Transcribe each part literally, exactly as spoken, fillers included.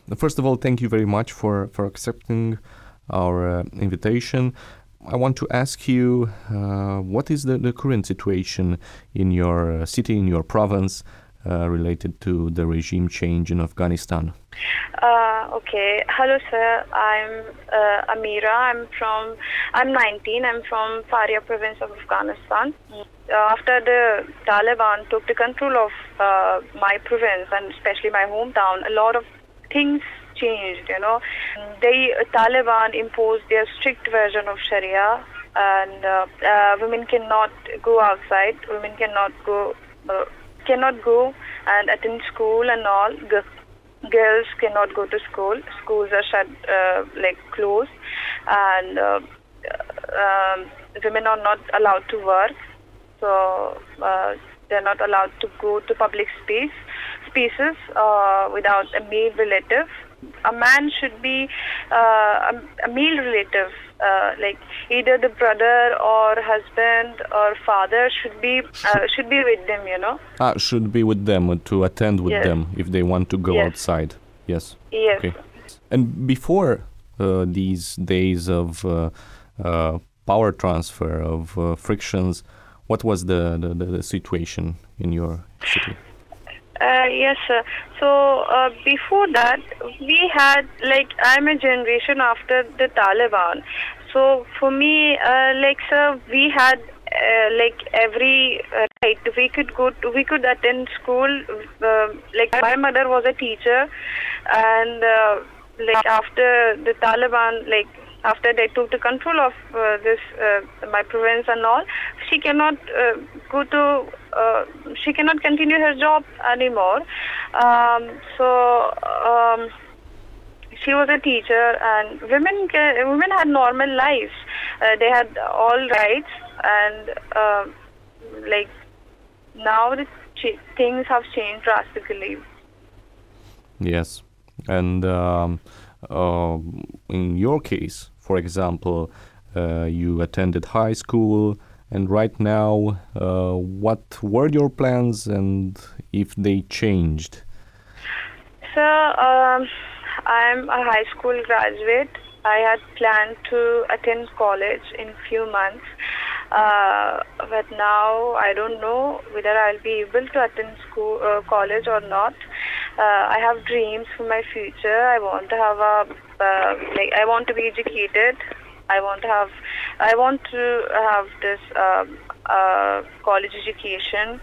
First of all, thank you very much for, for accepting our uh, invitation. I want to ask you, uh, what is the, the current situation in your uh, city, in your province, uh, related to the regime change in Afghanistan? Uh, okay. Hello, sir. I'm uh, Amira. I'm from. I'm nineteen. I'm from Faria province of Afghanistan. Uh, after the Taliban took the control of uh, my province and especially my hometown, a lot of things changed. You know, they Taliban imposed their strict version of Sharia, and uh, uh, women cannot go outside. Women cannot go. Uh, cannot go and attend school and all. Girls cannot go to school. Schools are shut, uh, like closed, and uh, um, women are not allowed to work. So uh, they're not allowed to go to public space spaces uh, without a male relative. A man should be uh, a, a male relative, uh, like either the brother or husband or father should be uh, should be with them. You know. Ah, should be with them, to attend with Yes. them if they want to go Yes. outside. Yes. Yes. Okay. And before uh, these days of uh, uh, power transfer, of uh, frictions, what was the, the, the situation in your city? Uh, yes, sir. So uh, before that, we had like I'm a generation after the Taliban. So for me, uh, like sir, we had uh, like every uh, right. We could go. To, we could attend school. Uh, like my mother was a teacher, and uh, like after the Taliban, like after they took the control of uh, this uh, my province and all, she cannot uh, go to. Uh, she cannot continue her job anymore. Um, so um, she was a teacher, and women ca- women had normal lives. Uh, they had all rights, and uh, like now the ch- things have changed drastically. Yes. And um, uh, in your case, for example, uh, you attended high school, and right now, uh, what were your plans and if they changed? So um, I'm a high school graduate. I had planned to attend college in few months, uh, but now I don't know whether I'll be able to attend school, uh, college or not. Uh, I have dreams for my future. I want to have a uh, like I want to be educated. I want to have I want to have this uh, uh, college education.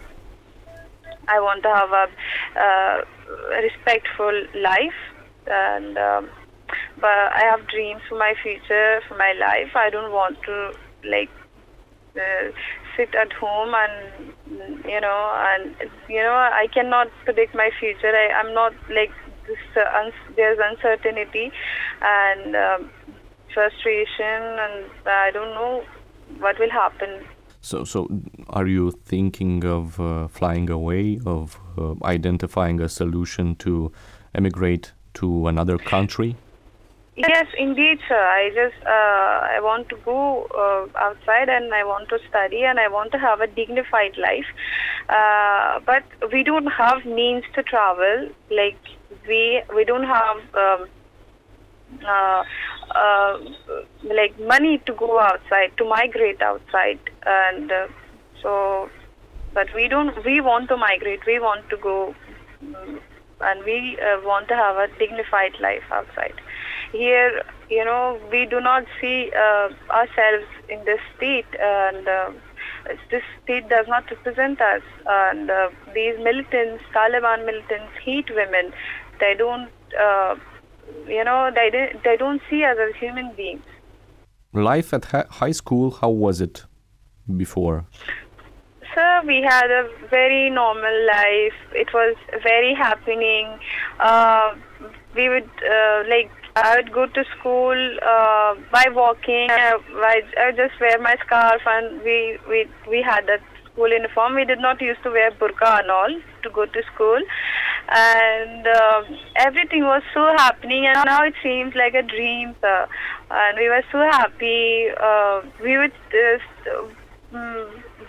I want to have a uh, respectful life, and um, but I have dreams for my future, for my life. I don't want to like uh, sit at home and you know and you know I cannot predict my future. I, I'm not like this. Uh, uns- there's uncertainty and um, frustration, and I don't know what will happen. So, so are you thinking of uh, flying away, of uh, identifying a solution to emigrate to another country? Yes, indeed, sir. I just uh, I want to go uh, outside, and I want to study, and I want to have a dignified life. Uh, but we don't have means to travel. Like we we don't have um, uh, uh, like money to go outside, to migrate outside, and uh, so. But we don't. We want to migrate. We want to go, um, and we uh, want to have a dignified life outside. Here, you know, we do not see uh, ourselves in this state, and uh, this state does not represent us. And uh, these militants, Taliban militants, hate women. They don't, uh, you know, they don't, they don't see us as human beings. Life at ha- high school, how was it before? Sir, we had a very normal life. It was very happening. Uh, we would uh, like. I would go to school uh, by walking. I, I, I would just wear my scarf, and we, we we had that school uniform. We did not used to wear burqa and all to go to school, and uh, everything was so happening. And now it seems like a dream, sir. And we were so happy. Uh, we would uh, um,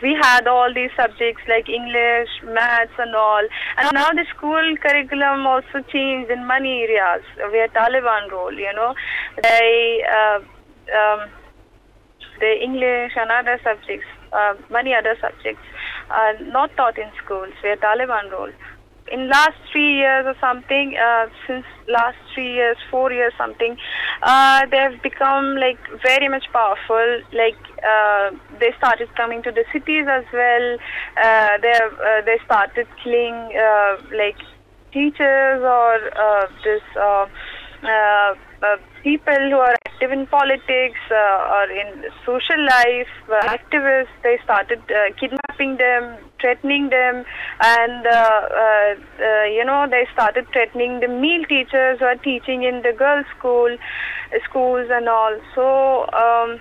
we had all these subjects like English, maths and all. And now the school curriculum also changed in many areas where Taliban role, you know. They, uh, um, the English and other subjects, uh, many other subjects are not taught in schools where Taliban role. In last three years or something, uh, since last three years, four years something, uh, they have become like very much powerful. Like uh, they started coming to the cities as well. Uh, they have, uh, they started killing uh, like teachers or uh, this uh, uh, uh, people who are active in politics uh, or in social life, uh, activists. They started uh, kidnapping them, threatening them, and uh, uh, uh, you know, they started threatening the male teachers who are teaching in the girls' school, schools and all. So um,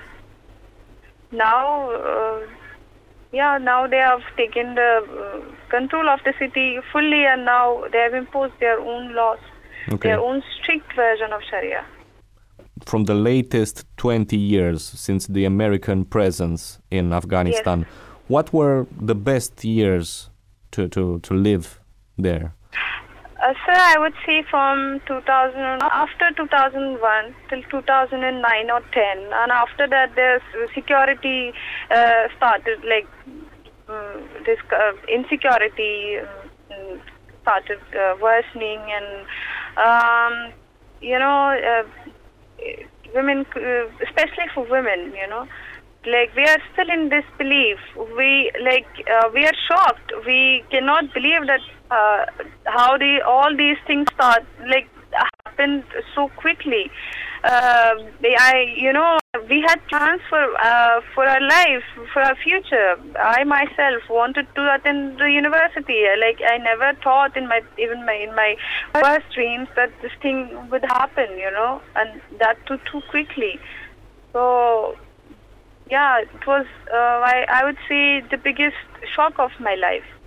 now, uh, yeah, now they have taken the uh, control of the city fully, and now they have imposed their own laws, Okay. their own strict version of Sharia. From the latest twenty years since the American presence in Afghanistan, Yes. what were the best years to, to, to live there? Uh, sir, I would say from two thousand, after two thousand one till two thousand nine or ten, and after that the security uh, started, like um, this uh, insecurity um, started uh, worsening, and um, you know, uh, women, uh, especially for women, you know, like we are still in disbelief. We like uh, we are shocked. We cannot believe that uh, how the all these things start like happened so quickly. Uh, I you know we had plans for uh, for our life, for our future. I myself wanted to attend the university. Like I never thought in my even my in my first dreams that this thing would happen. You know, and that too too quickly. So. Yeah, it was, uh, I, I would say, the biggest shock of my life.